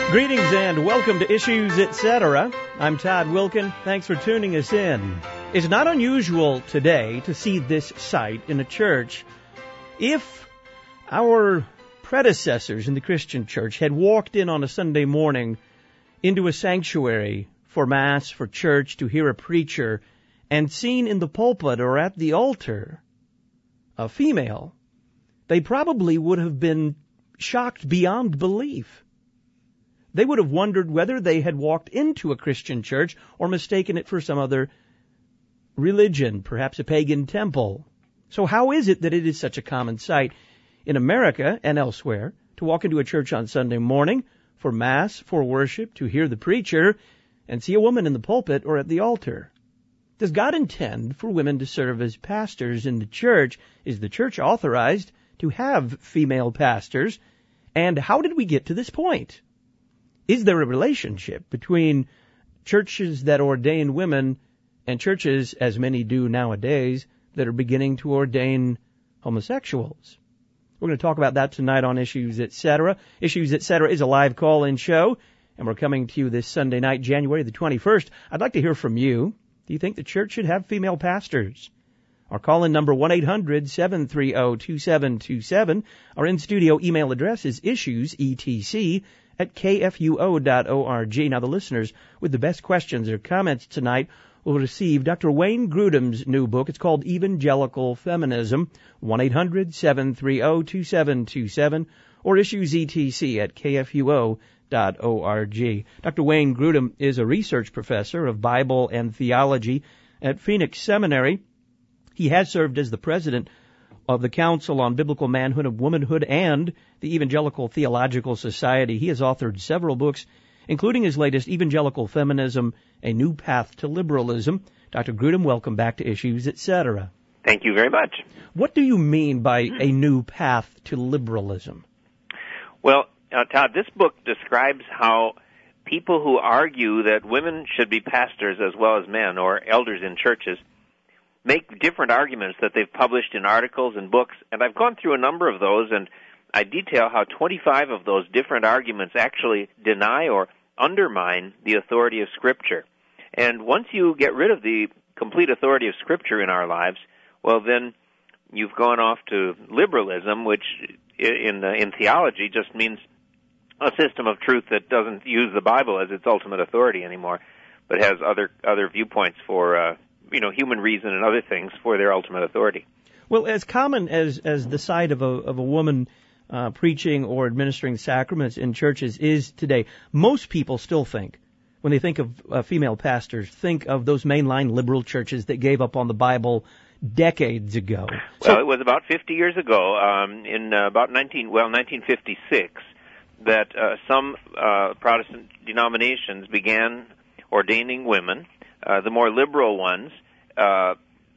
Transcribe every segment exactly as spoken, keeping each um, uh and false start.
Greetings and welcome to Issues, et cetera. I'm Todd Wilkin. Thanks for tuning us in. It's not unusual today to see this sight in a church. If our predecessors in the Christian church had walked in on a Sunday morning into a sanctuary for Mass, for church, to hear a preacher, and seen in the pulpit or at the altar a female, they probably would have been shocked beyond belief. They would have wondered whether they had walked into a Christian church or mistaken it for some other religion, perhaps a pagan temple. So how is it that it is such a common sight in America and elsewhere to walk into a church on Sunday morning for Mass, for worship, to hear the preacher, and see a woman in the pulpit or at the altar? Does God intend for women to serve as pastors in the church? Is the church authorized to have female pastors? And how did we get to this point? Is there a relationship between churches that ordain women and churches, as many do nowadays, that are beginning to ordain homosexuals? We're going to talk about that tonight on Issues, et cetera. Issues, et cetera is a live call-in show, and we're coming to you this Sunday night, January the twenty-first. I'd like to hear from you. Do you think the church should have female pastors? Our call-in number, one eight hundred seven three zero two seven two seven. Our in-studio email address is issues, E T C, at K F U O dot org. Now, the listeners with the best questions or comments tonight will receive Doctor Wayne Grudem's new book. It's called Evangelical Feminism, one eight hundred seven three zero two seven two seven, or issues E T C at K F U O dot org. Doctor Wayne Grudem is a research professor of Bible and theology at Phoenix Seminary. He has served as the president of the Council on Biblical Manhood and Womanhood and the Evangelical Theological Society. He has authored several books, including his latest, Evangelical Feminism, A New Path to Liberalism. Doctor Grudem, welcome back to Issues, et cetera. Thank you very much. What do you mean by a new path to liberalism? Well, uh, Todd, this book describes how people who argue that women should be pastors as well as men, or elders in churches, make different arguments that they've published in articles and books, and I've gone through a number of those, and I detail how twenty-five of those different arguments actually deny or undermine the authority of Scripture. And once you get rid of the complete authority of Scripture in our lives, well, then you've gone off to liberalism, which in uh, in theology just means a system of truth that doesn't use the Bible as its ultimate authority anymore, but has other other viewpoints for uh, you know, human reason and other things for their ultimate authority. Well, as common as, as the sight of a, of a woman uh, preaching or administering sacraments in churches is today, most people still think, when they think of uh, female pastors, think of those mainline liberal churches that gave up on the Bible decades ago. Well, so, it was about fifty years ago, um, in uh, about nineteen well nineteen fifty-six, that uh, some uh, Protestant denominations began ordaining women. Uh, the more liberal ones, uh, uh,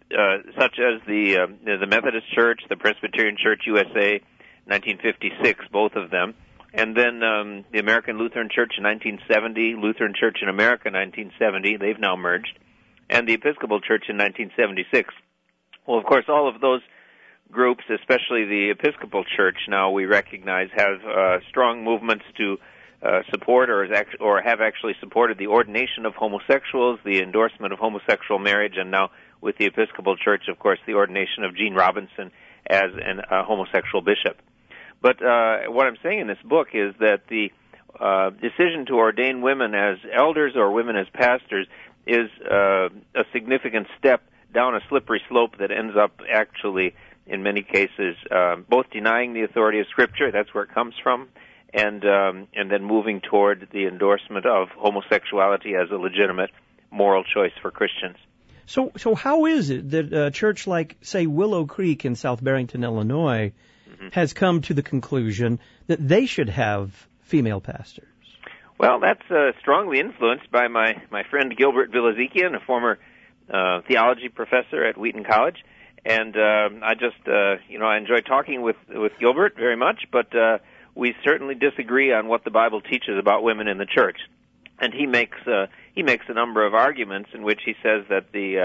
such as the uh, the Methodist Church, the Presbyterian Church U S A, nineteen fifty-six, both of them, and then um, the American Lutheran Church in nineteen seventy, Lutheran Church in America nineteen seventy, they've now merged, and the Episcopal Church in nineteen seventy-six. Well, of course, all of those groups, especially the Episcopal Church, now we recognize have uh, strong movements to Uh, support or, is act- or have actually supported the ordination of homosexuals, the endorsement of homosexual marriage, and now with the Episcopal Church, of course, the ordination of Gene Robinson as a uh, homosexual bishop. But uh, what I'm saying in this book is that the uh, decision to ordain women as elders or women as pastors is uh, a significant step down a slippery slope that ends up actually, in many cases, uh, both denying the authority of Scripture, that's where it comes from, and um, and then moving toward the endorsement of homosexuality as a legitimate moral choice for Christians. So so how is it that a church like, say, Willow Creek in South Barrington, Illinois, mm-hmm. has come to the conclusion that they should have female pastors? Well, that's uh, strongly influenced by my, my friend Gilbert Villazikian, a former uh, theology professor at Wheaton College. And uh, I just, uh, you know, I enjoy talking with, with Gilbert very much, but uh, we certainly disagree on what the Bible teaches about women in the church. And he makes uh, he makes a number of arguments in which he says that the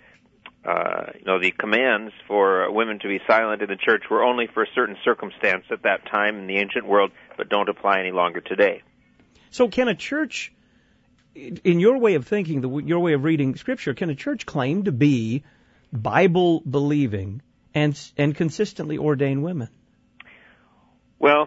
uh, uh, you know the commands for women to be silent in the church were only for a certain circumstance at that time in the ancient world, but don't apply any longer today. So can a church, in your way of thinking, the, your way of reading Scripture, can a church claim to be Bible-believing and and consistently ordain women? Well,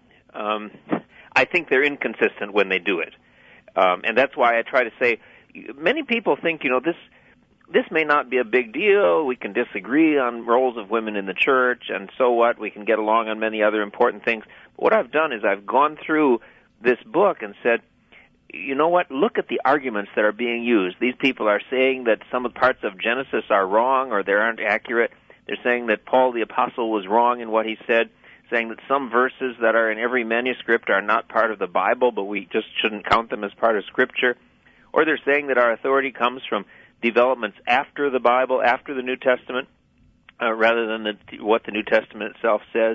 um, I think they're inconsistent when they do it. Um, and that's why I try to say, many people think, you know, this this may not be a big deal. We can disagree on roles of women in the church, and so what? We can get along on many other important things. But what I've done is I've gone through this book and said, you know what? Look at the arguments that are being used. These people are saying that some of the parts of Genesis are wrong or they aren't accurate. They're saying that Paul the Apostle was wrong in what he said, saying that some verses that are in every manuscript are not part of the Bible, but we just shouldn't count them as part of Scripture. Or they're saying that our authority comes from developments after the Bible, after the New Testament, uh, rather than the, what the New Testament itself says.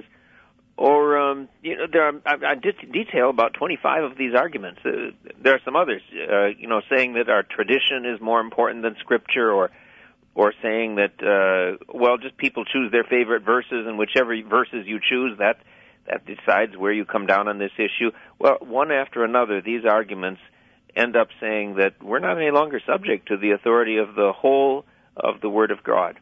Or, um, you know, there are, I, I did detail about twenty-five of these arguments. Uh, there are some others, uh, you know, saying that our tradition is more important than Scripture, or or saying that, uh, well, just people choose their favorite verses, and whichever verses you choose, that that decides where you come down on this issue. Well, one after another, these arguments end up saying that we're not any longer subject to the authority of the whole of the Word of God.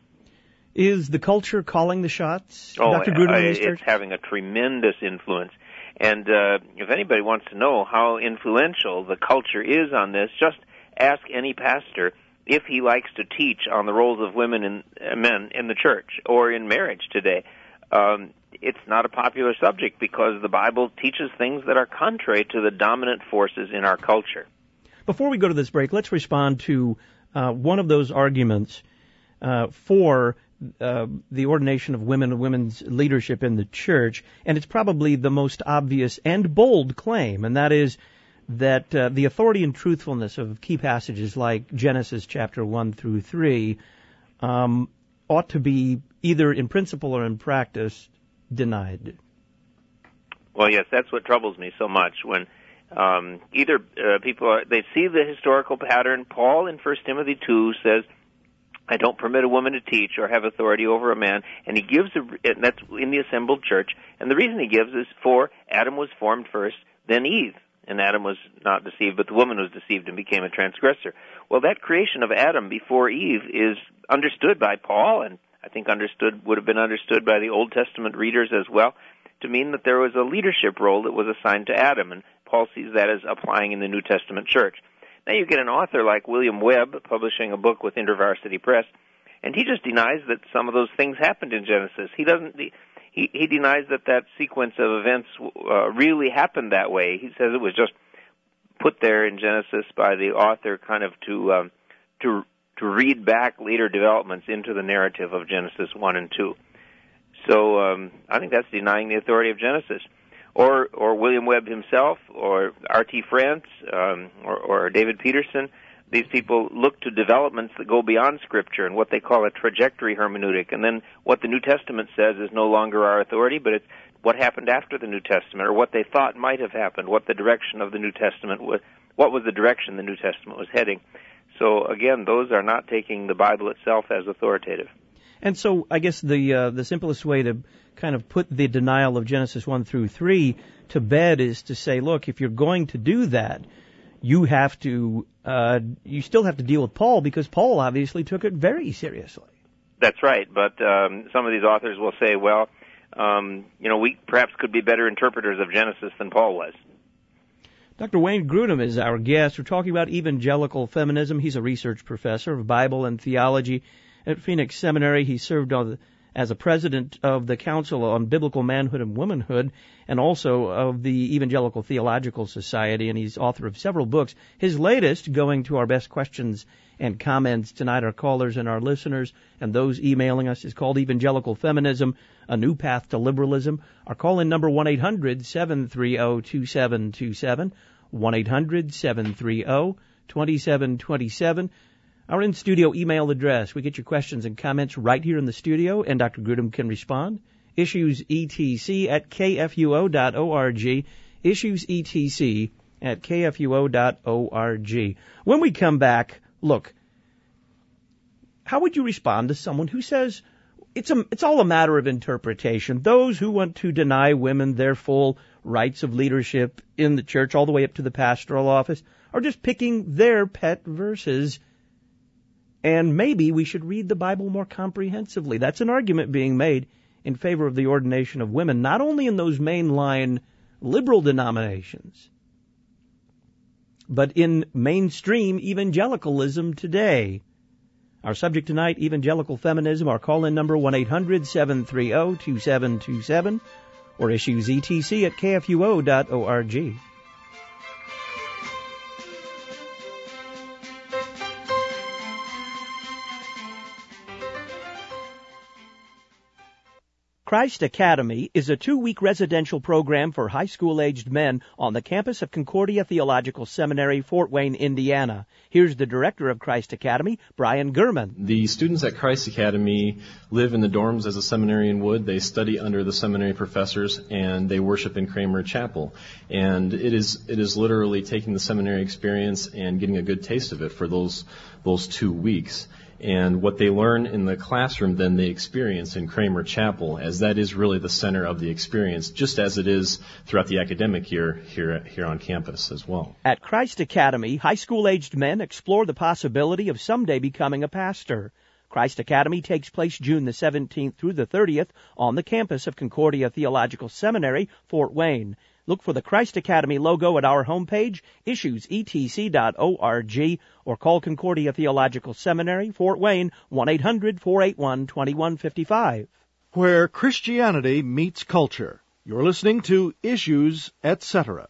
Is the culture calling the shots, oh, Doctor Grudem? I, it's having a tremendous influence. And uh, if anybody wants to know how influential the culture is on this, just ask any pastor if he likes to teach on the roles of women and uh, men in the church or in marriage today. Um, it's not a popular subject because the Bible teaches things that are contrary to the dominant forces in our culture. Before we go to this break, let's respond to uh, one of those arguments uh, for uh, the ordination of women and women's leadership in the church, and it's probably the most obvious and bold claim, and that is that uh, the authority and truthfulness of key passages like Genesis chapter one through three um, ought to be either in principle or in practice denied. Well, yes, that's what troubles me so much when um, either uh, people are, they see the historical pattern. Paul in First Timothy two says, I don't permit a woman to teach or have authority over a man, and he gives, a, and that's in the assembled church, and the reason he gives is for Adam was formed first, then Eve, and Adam was not deceived, but the woman was deceived and became a transgressor. Well, that creation of Adam before Eve is understood by Paul, and I think understood would have been understood by the Old Testament readers as well, to mean that there was a leadership role that was assigned to Adam, and Paul sees that as applying in the New Testament church. Now you get an author like William Webb publishing a book with InterVarsity Press, and he just denies that some of those things happened in Genesis. He doesn't. He, he denies that that sequence of events uh, really happened that way. He says it was just put there in Genesis by the author, kind of to um, to to read back later developments into the narrative of Genesis one and two. So um, I think that's denying the authority of Genesis. Or or William Webb himself, or R T France, um, or, or David Peterson. These people look to developments that go beyond Scripture and what they call a trajectory hermeneutic. And then what the New Testament says is no longer our authority, but it's what happened after the New Testament, or what they thought might have happened, what the direction of the New Testament was, what was the direction the New Testament was heading. So again, those are not taking the Bible itself as authoritative. And so I guess the uh, the simplest way to kind of put the denial of Genesis one through three to bed is to say, look, if you're going to do that, you have to, uh, you still have to deal with Paul, because Paul obviously took it very seriously. That's right, but um, some of these authors will say, well, um, you know, we perhaps could be better interpreters of Genesis than Paul was. Doctor Wayne Grudem is our guest. We're talking about evangelical feminism. He's a research professor of Bible and theology at Phoenix Seminary. He served on the as a president of the Council on Biblical Manhood and Womanhood, and also of the Evangelical Theological Society, and he's author of several books. His latest, going to our best questions and comments tonight, our callers and our listeners, and those emailing us, is called Evangelical Feminism, A New Path to Liberalism. Our call-in number, one eight hundred seven three zero two seven two seven, one eight hundred seven three zero two seven two seven. Our in-studio email address. We get your questions and comments right here in the studio, and Doctor Grudem can respond. Issues E T C at K F U O dot org. Issues E T C at K F U O dot org. When we come back, look, how would you respond to someone who says it's a, it's all a matter of interpretation? Those who want to deny women their full rights of leadership in the church, all the way up to the pastoral office, are just picking their pet verses. And maybe we should read the Bible more comprehensively. That's an argument being made in favor of the ordination of women, not only in those mainline liberal denominations, but in mainstream evangelicalism today. Our subject tonight, evangelical feminism. Our call-in number, one eight hundred seven three zero two seven two seven, or issues E T C at K F U O dot org. Christ Academy is a two-week residential program for high school-aged men on the campus of Concordia Theological Seminary, Fort Wayne, Indiana. Here's the director of Christ Academy, Brian Gurman. The students at Christ Academy live in the dorms as a seminarian would. They study under the seminary professors, and they worship in Kramer Chapel. And it is it is literally taking the seminary experience and getting a good taste of it for those those two weeks. And what they learn in the classroom, then they experience in Kramer Chapel, as that is really the center of the experience, just as it is throughout the academic year here, here on campus as well. At Christ Academy, high school-aged men explore the possibility of someday becoming a pastor. Christ Academy takes place June the seventeenth through the thirtieth on the campus of Concordia Theological Seminary, Fort Wayne. Look for the Christ Academy logo at our homepage, issues E T C dot org, or call Concordia Theological Seminary, Fort Wayne, one eight hundred four eight one two one five five. Where Christianity meets culture. You're listening to Issues, et cetera.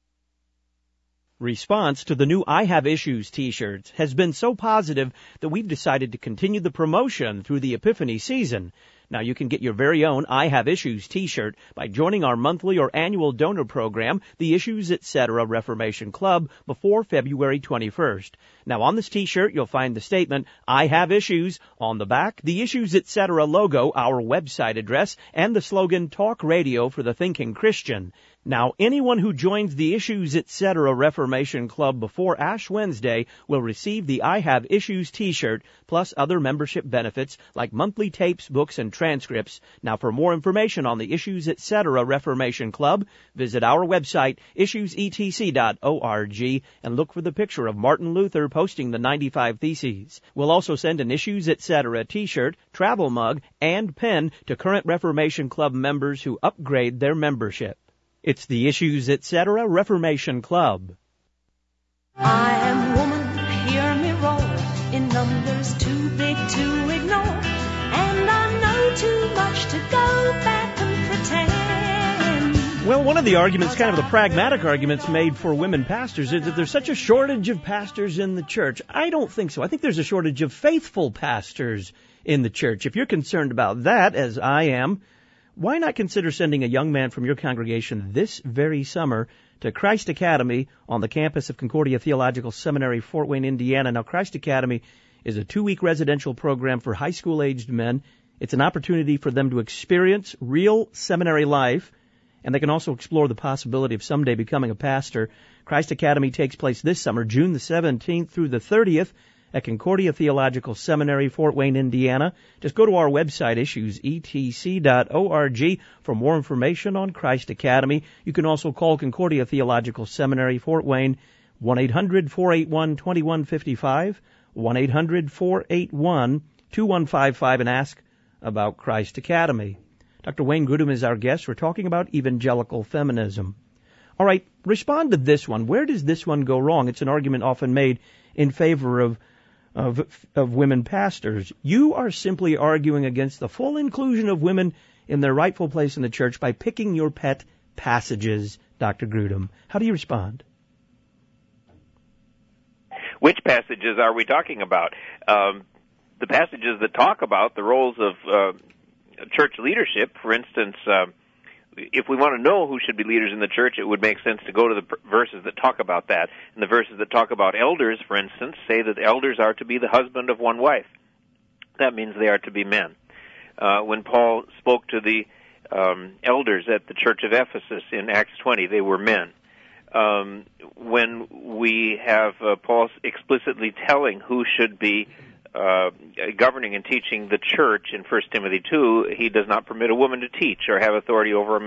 Response to the new I Have Issues t-shirts has been so positive that we've decided to continue the promotion through the Epiphany season. Now, you can get your very own I Have Issues t-shirt by joining our monthly or annual donor program, the Issues, et cetera. Reformation Club, before February twenty-first. Now, on this t-shirt, you'll find the statement, I Have Issues, on the back, the Issues, et cetera. Logo, our website address, and the slogan, Talk Radio for the Thinking Christian. Now, anyone who joins the Issues, et cetera. Reformation Club before Ash Wednesday will receive the I Have Issues t-shirt, plus other membership benefits like monthly tapes, books, and transcripts. Now, for more information on the Issues, et cetera. Reformation Club, visit our website, issues E T C dot org, and look for the picture of Martin Luther posting the ninety-five Theses. We'll also send an Issues, et cetera. t-shirt, travel mug, and pen to current Reformation Club members who upgrade their membership. It's the Issues, et cetera. Reformation Club. I am woman, hear me roar, in numbers too big to ignore, and I know too much to go back and pretend. Well, one of the arguments, kind of the pragmatic arguments made for women pastors, is that there's such a shortage of pastors in the church. I don't think so. I think there's a shortage of faithful pastors in the church. If you're concerned about that, as I am, why not consider sending a young man from your congregation this very summer to Christ Academy on the campus of Concordia Theological Seminary, Fort Wayne, Indiana. Now, Christ Academy is a two-week residential program for high school-aged men. It's an opportunity for them to experience real seminary life, and they can also explore the possibility of someday becoming a pastor. Christ Academy takes place this summer, June the seventeenth through the thirtieth, at Concordia Theological Seminary, Fort Wayne, Indiana. Just go to our website, issues E T C dot org, for more information on Christ Academy. You can also call Concordia Theological Seminary, Fort Wayne, one eight hundred four eight one two one five five, one eight hundred four eight one two one five five, and ask about Christ Academy. Doctor Wayne Grudem is our guest. We're talking about evangelical feminism. All right, respond to this one. Where does this one go wrong? It's an argument often made in favor of Of, of women pastors. You are simply arguing against the full inclusion of women in their rightful place in the church by picking your pet passages, Doctor Grudem. How do you respond? Which passages are we talking about? Um, the passages that talk about the roles of uh, church leadership, for instance, uh, if we want to know who should be leaders in the church, it would make sense to go to the verses that talk about that. And the verses that talk about elders, for instance, say that elders are to be the husband of one wife. That means they are to be men. Uh, when Paul spoke to the um, elders at the church of Ephesus in Acts twenty, they were men. Um, when we have uh, Paul explicitly telling who should be Uh, governing and teaching the church in First Timothy two, he does not permit a woman to teach or have authority over a man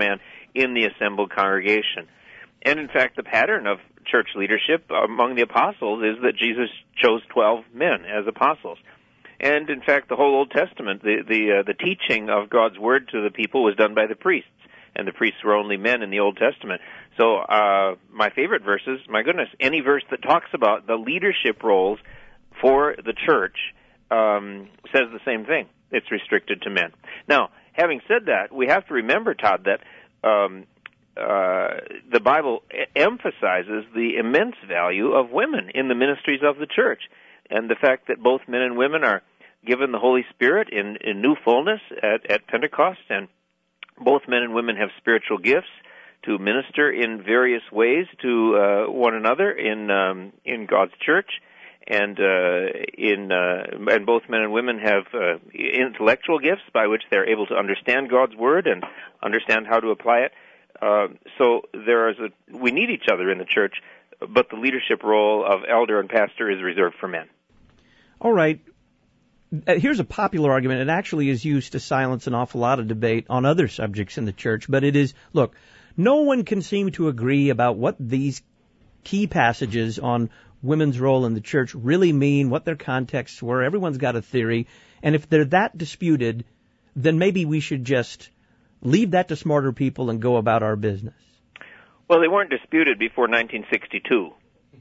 in the assembled congregation. And in fact, the pattern of church leadership among the apostles is that Jesus chose twelve men as apostles. And in fact, the whole Old Testament, the the, uh, the teaching of God's word to the people was done by the priests, and the priests were only men in the Old Testament. So uh, my favorite verses, my goodness, any verse that talks about the leadership roles for the church um, says the same thing. It's restricted to men. Now, having said that, we have to remember, Todd, that um, uh, the Bible emphasizes the immense value of women in the ministries of the church, and the fact that both men and women are given the Holy Spirit in, in new fullness at, at Pentecost, and both men and women have spiritual gifts to minister in various ways to uh, one another in um, in God's church, and uh, in uh, and both men and women have uh, intellectual gifts by which they're able to understand God's word and understand how to apply it. Uh, so there is a we need each other in the church, but the leadership role of elder and pastor is reserved for men. All right. Here's a popular argument. It actually is used to silence an awful lot of debate on other subjects in the church, but it is, look, no one can seem to agree about what these key passages on women's role in the church really mean, what their contexts were. Everyone's got a theory, and if they're that disputed, then maybe we should just leave that to smarter people and go about our business. Well, they weren't disputed before nineteen sixty-two.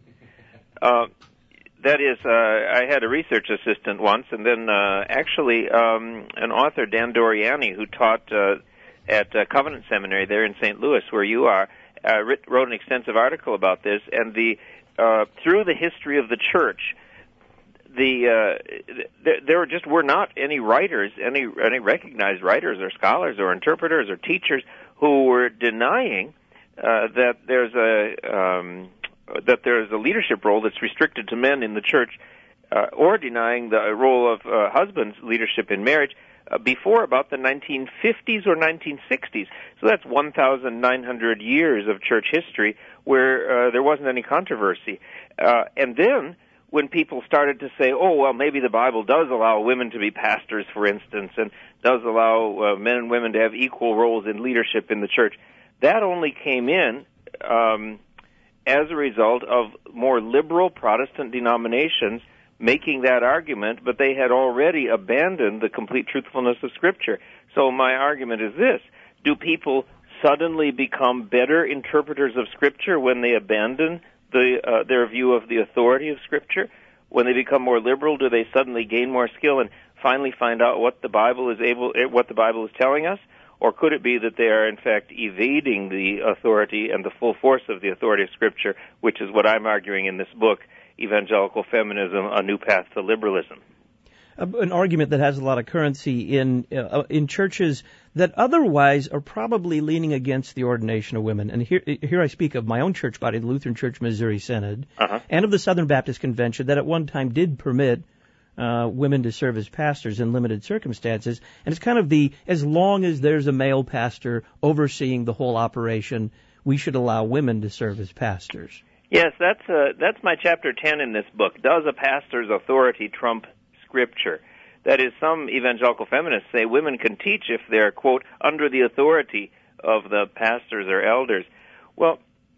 Uh, That is, uh, I had a research assistant once, and then uh, actually um, an author, Dan Doriani, who taught uh, at uh, Covenant Seminary there in Saint Louis, where you are, uh, writ- wrote an extensive article about this. And the uh, through the history of the church, the uh, th- there just were not any writers, any any recognized writers or scholars or interpreters or teachers who were denying uh, that there's a um, that there is a leadership role that's restricted to men in the church, uh, or denying the role of uh, husbands' leadership in marriage uh, before about the nineteen fifties or nineteen sixties. So that's one thousand nine hundred years of church history where uh, there wasn't any controversy. Uh, and then when people started to say, oh, well, maybe the Bible does allow women to be pastors, for instance, and does allow uh, men and women to have equal roles in leadership in the church, that only came in um as a result of more liberal Protestant denominations making that argument, but they had already abandoned the complete truthfulness of Scripture. So my argument is this: do people suddenly become better interpreters of Scripture when they abandon the uh, their view of the authority of Scripture? When they become more liberal, do they suddenly gain more skill and finally find out what the Bible is able, what the Bible is telling us? Or could it be that they are, in fact, evading the authority and the full force of the authority of Scripture, which is what I'm arguing in this book, Evangelical Feminism, A New Path to Liberalism? An argument that has a lot of currency in uh, in churches that otherwise are probably leaning against the ordination of women. And here, here I speak of my own church body, the Lutheran Church Missouri Synod, uh-huh. and of the Southern Baptist Convention that at one time did permit Uh, women to serve as pastors in limited circumstances, and it's kind of the, as long as there's a male pastor overseeing the whole operation, we should allow women to serve as pastors. Yes, that's uh, that's my chapter ten in this book. Does a pastor's authority trump Scripture? That is, some evangelical feminists say women can teach if they're, quote, under the authority of the pastors or elders. Well,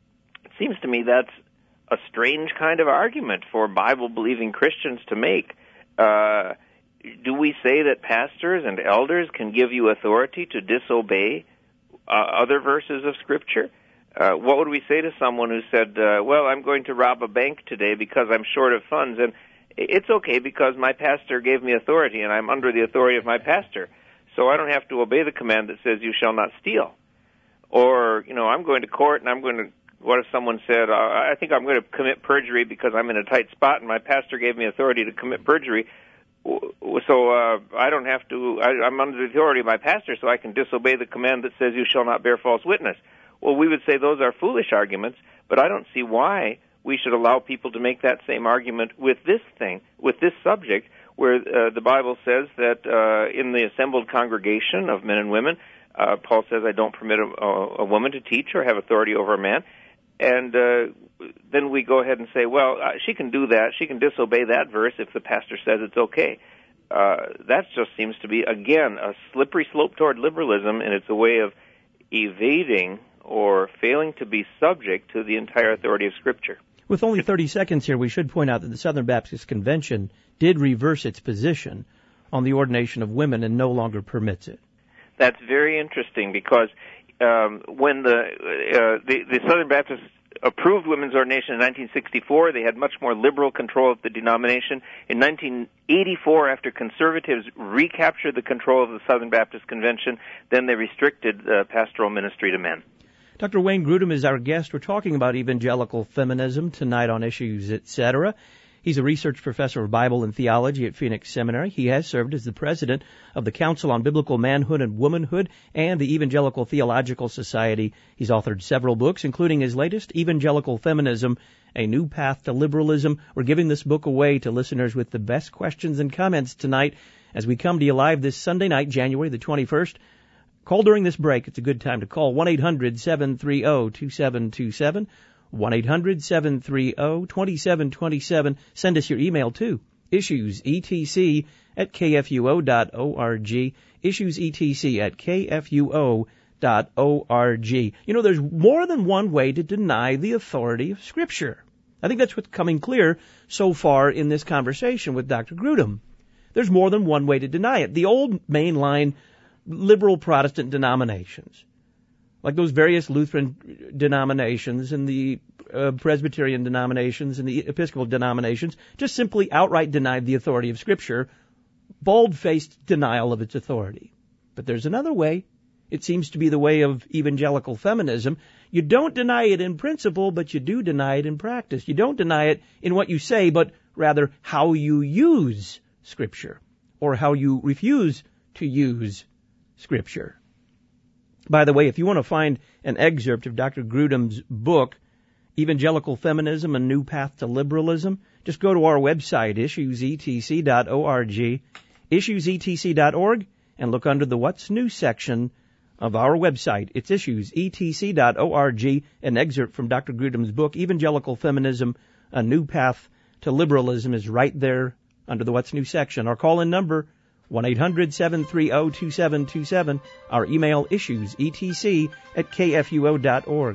it seems to me that's a strange kind of argument for Bible-believing Christians to make. Uh, do we say that pastors and elders can give you authority to disobey uh, other verses of Scripture? Uh, what would we say to someone who said, uh, well, I'm going to rob a bank today because I'm short of funds, and it's okay because my pastor gave me authority and I'm under the authority of my pastor, so I don't have to obey the command that says you shall not steal. Or, you know, I'm going to court and I'm going to, what if someone said, uh, I think I'm going to commit perjury because I'm in a tight spot and my pastor gave me authority to commit perjury, so uh, I don't have to, I, I'm under the authority of my pastor, so I can disobey the command that says you shall not bear false witness. Well, we would say those are foolish arguments, but I don't see why we should allow people to make that same argument with this thing, with this subject, where uh, the Bible says that uh, in the assembled congregation of men and women, uh, Paul says, I don't permit a, a woman to teach or have authority over a man. And uh, then we go ahead and say, well, uh, she can do that. She can disobey that verse if the pastor says it's okay. Uh, that just seems to be, again, a slippery slope toward liberalism, and it's a way of evading or failing to be subject to the entire authority of Scripture. With only thirty seconds here, we should point out that the Southern Baptist Convention did reverse its position on the ordination of women and no longer permits it. That's very interesting because um, when the, uh, the the Southern Baptists approved women's ordination in nineteen sixty-four, they had much more liberal control of the denomination. In nineteen eighty-four, after conservatives recaptured the control of the Southern Baptist Convention, then they restricted uh, pastoral ministry to men. Doctor Wayne Grudem is our guest. We're talking about evangelical feminism tonight on Issues, et cetera. He's a research professor of Bible and theology at Phoenix Seminary. He has served as the president of the Council on Biblical Manhood and Womanhood and the Evangelical Theological Society. He's authored several books, including his latest, Evangelical Feminism, A New Path to Liberalism. We're giving this book away to listeners with the best questions and comments tonight as we come to you live this Sunday night, January the twenty-first. Call during this break. It's a good time to call. one eight hundred seven three zero two seven two seven. one eight hundred seven three zero two seven two seven. Send us your email, too. issuesetc at kfuo dot org. issuesetc at kfuo dot org. You know, there's more than one way to deny the authority of Scripture. I think that's what's coming clear so far in this conversation with Doctor Grudem. There's more than one way to deny it. The old mainline liberal Protestant denominations, like those various Lutheran denominations and the uh, Presbyterian denominations and the Episcopal denominations, just simply outright denied the authority of Scripture, bald-faced denial of its authority. But there's another way. It seems to be the way of evangelical feminism. You don't deny it in principle, but you do deny it in practice. You don't deny it in what you say, but rather how you use Scripture, or how you refuse to use Scripture. By the way, if you want to find an excerpt of Doctor Grudem's book, Evangelical Feminism, A New Path to Liberalism, just go to our website, issues e t c dot org, issues e t c dot org, and look under the What's New section of our website. It's issues e t c dot org, an excerpt from Doctor Grudem's book, Evangelical Feminism, A New Path to Liberalism, is right there under the What's New section. Our call-in number, one eight hundred seven three zero two seven two seven. Our email, issuesetc at kfuo dot org.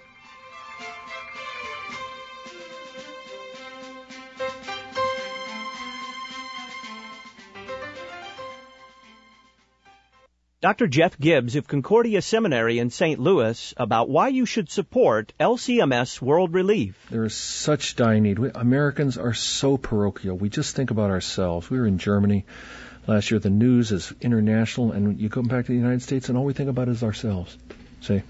Doctor Jeff Gibbs of Concordia Seminary in Saint Louis about why you should support L C M S World Relief. There is such dire need. We, Americans are so parochial. We just think about ourselves. We were in Germany last year. The news is international, and you come back to the United States, and all we think about is ourselves. See?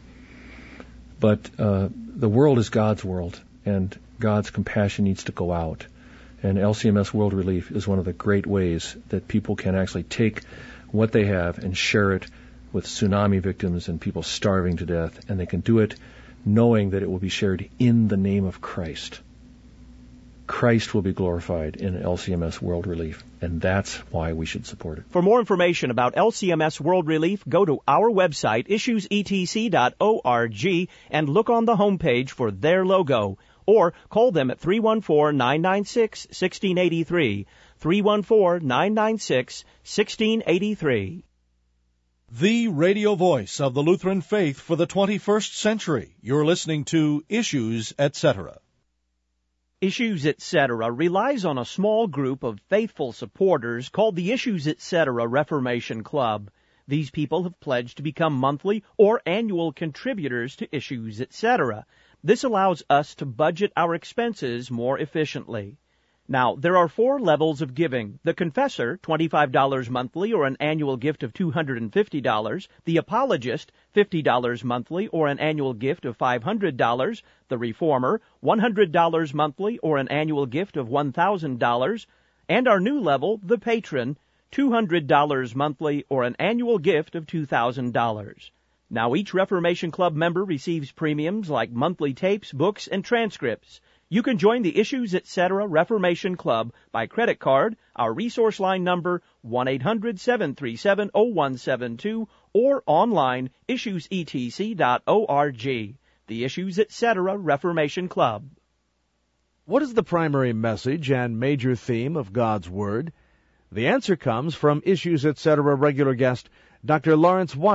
But uh, the world is God's world, and God's compassion needs to go out. And L C M S World Relief is one of the great ways that people can actually take what they have and share it with tsunami victims and people starving to death, and they can do it knowing that it will be shared in the name of Christ. Christ will be glorified in L C M S World Relief, and that's why we should support it. For more information about L C M S World Relief, go to our website, issues e t c dot org, and look on the homepage for their logo, or call them at three one four, nine nine six, one six eight three, three one four, nine nine six, one six eight three. The radio voice of the Lutheran faith for the twenty-first century. You're listening to Issues, et cetera. Issues, et cetera relies on a small group of faithful supporters called the Issues, et cetera Reformation Club. These people have pledged to become monthly or annual contributors to Issues, et cetera. This allows us to budget our expenses more efficiently. Now, there are four levels of giving. The Confessor, twenty-five dollars monthly or an annual gift of two hundred fifty dollars. The Apologist, fifty dollars monthly or an annual gift of five hundred dollars. The Reformer, one hundred dollars monthly or an annual gift of one thousand dollars. And our new level, the Patron, two hundred dollars monthly or an annual gift of two thousand dollars. Now, each Reformation Club member receives premiums like monthly tapes, books, and transcripts. You can join the Issues, et cetera Reformation Club by credit card, our resource line number one eight hundred seven three seven zero one seven two, or online, issues e t c dot org. The Issues, et cetera Reformation Club. What is the primary message and major theme of God's Word? The answer comes from Issues, et cetera regular guest Doctor Lawrence White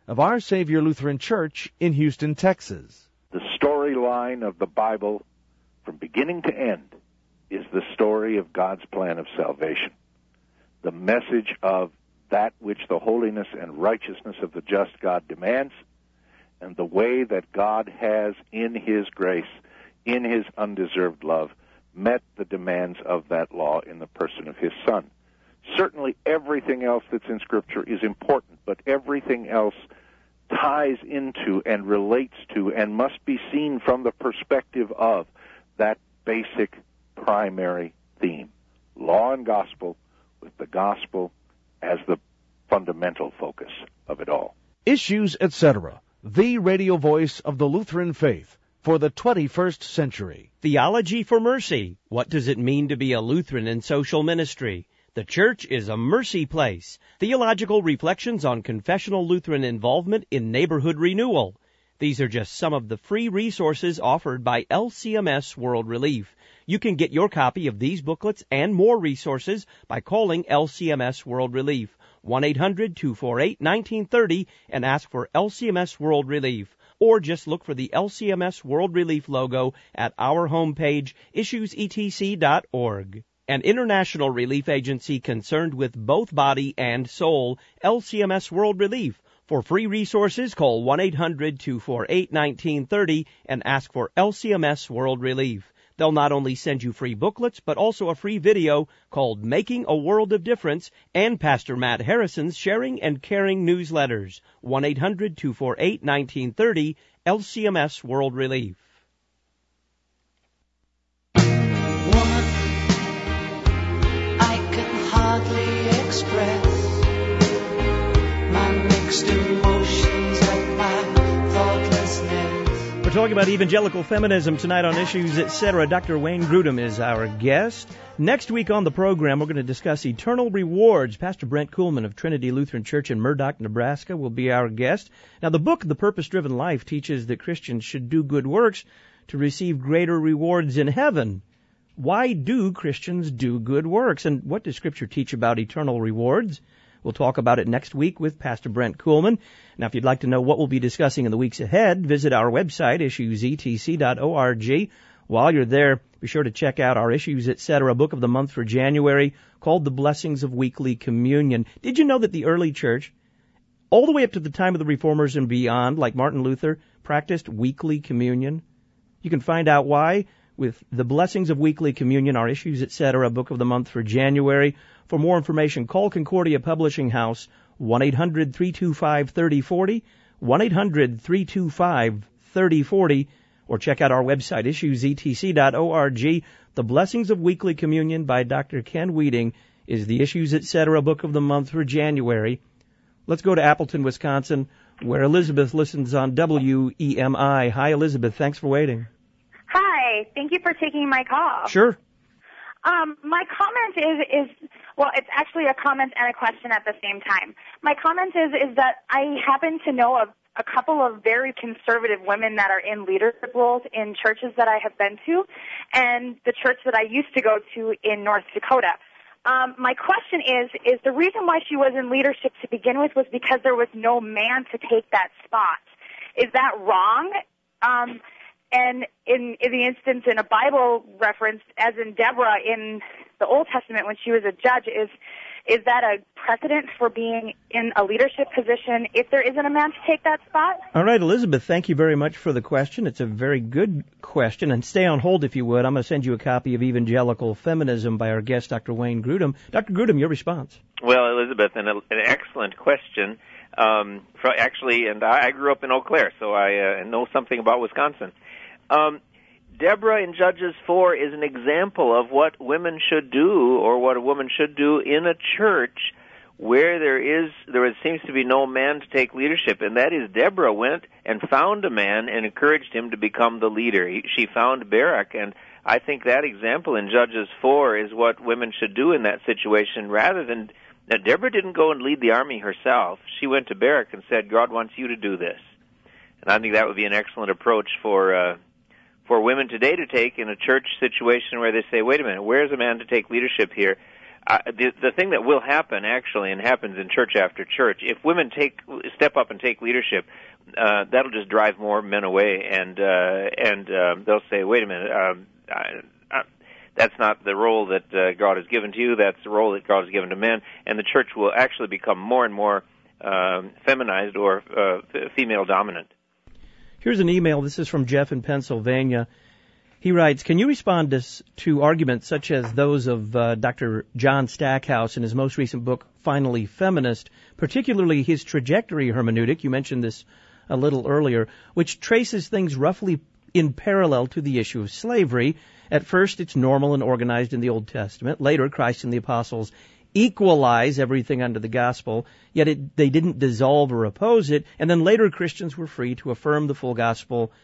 of Our Savior Lutheran Church in Houston, Texas. The storyline of the Bible, from beginning to end, is the story of God's plan of salvation. The message of that which the holiness and righteousness of the just God demands, and the way that God has, in His grace, in His undeserved love, met the demands of that law in the person of His Son. Certainly everything else that's in Scripture is important, but everything else ties into and relates to and must be seen from the perspective of that basic primary theme, law and gospel, with the gospel as the fundamental focus of it all. Issues, et cetera, the radio voice of the Lutheran faith for the twenty-first century. Theology for Mercy. What does it mean to be a Lutheran in social ministry? The church is a mercy place. Theological reflections on confessional Lutheran involvement in neighborhood renewal. These are just some of the free resources offered by L C M S World Relief. You can get your copy of these booklets and more resources by calling L C M S World Relief, one eight hundred two four eight one nine three zero, and ask for L C M S World Relief. Or just look for the L C M S World Relief logo at our homepage, issues e t c dot org. An international relief agency concerned with both body and soul, L C M S World Relief. For free resources, call one eight hundred two four eight one nine three zero and ask for L C M S World Relief. They'll not only send you free booklets, but also a free video called Making a World of Difference and Pastor Matt Harrison's Sharing and Caring newsletters. one eight hundred two four eight one nine three zero, L C M S World Relief. Woman, I can hardly express my mixed emotions at my thoughtlessness. We're talking about evangelical feminism tonight on Issues, et cetera. Doctor Wayne Grudem is our guest. Next week on the program, we're going to discuss eternal rewards. Pastor Brent Kuhlman of Trinity Lutheran Church in Murdock, Nebraska will be our guest. Now, the book, The Purpose-Driven Life, teaches that Christians should do good works to receive greater rewards in heaven. Why do Christians do good works? And what does Scripture teach about eternal rewards? We'll talk about it next week with Pastor Brent Kuhlman. Now, if you'd like to know what we'll be discussing in the weeks ahead, visit our website, issues e t c dot org. While you're there, be sure to check out our Issues, et cetera, book of the month for January called The Blessings of Weekly Communion. Did you know that the early church, all the way up to the time of the Reformers and beyond, like Martin Luther, practiced weekly communion? You can find out why with The Blessings of Weekly Communion, our Issues, et cetera, book of the month for January. For more information, call Concordia Publishing House, one eight hundred three two five three oh four oh, one eight hundred three two five three oh four oh, or check out our website, issues e t c dot org. The Blessings of Weekly Communion by Doctor Ken Weeding is the Issues, et cetera, book of the month for January. Let's go to Appleton, Wisconsin, where Elizabeth listens on W E M I. Hi, Elizabeth. Thanks for waiting. Hi. Thank you for taking my call. Sure. Um, my comment is, is, well, it's actually a comment and a question at the same time. My comment is, is that I happen to know of a couple of very conservative women that are in leadership roles in churches that I have been to, and the church that I used to go to in North Dakota. Um, my question is, is the reason why she was in leadership to begin with was because there was no man to take that spot. Is that wrong? Um, And in, in the instance in a Bible reference, as in Deborah in the Old Testament when she was a judge, is is that a precedent for being in a leadership position if there isn't a man to take that spot? All right, Elizabeth, thank you very much for the question. It's a very good question. And stay on hold if you would. I'm going to send you a copy of Evangelical Feminism by our guest, Doctor Wayne Grudem. Doctor Grudem, your response. Well, Elizabeth, an, an excellent question. Um, for actually, and I, I grew up in Eau Claire, so I uh, know something about Wisconsin. Um, Deborah in Judges four is an example of what women should do, or what a woman should do in a church where there is there seems to be no man to take leadership, and that is Deborah went and found a man and encouraged him to become the leader. He, she found Barak, and I think that example in Judges four is what women should do in that situation, rather than now, Deborah didn't go and lead the army herself. She went to Barak and said, God wants you to do this. And I think that would be an excellent approach for uh, for women today to take in a church situation where they say, wait a minute, where's a man to take leadership here? Uh, the, the thing that will happen, actually, and happens in church after church, if women take step up and take leadership, uh, that'll just drive more men away, and uh, and uh, they'll say, "Wait a minute, um, I, I, that's not the role that uh, God has given to you. That's the role that God has given to men," and the church will actually become more and more um, feminized or uh, female dominant. Here's an email. This is from Jeff in Pennsylvania. He writes, can you respond to, to arguments such as those of uh, Doctor John Stackhouse in his most recent book, Finally Feminist, particularly his trajectory hermeneutic, you mentioned this a little earlier, which traces things roughly in parallel to the issue of slavery. At first, it's normal and organized in the Old Testament. Later, Christ and the apostles equalize everything under the gospel, yet it, they didn't dissolve or oppose it. And then later, Christians were free to affirm the full gospel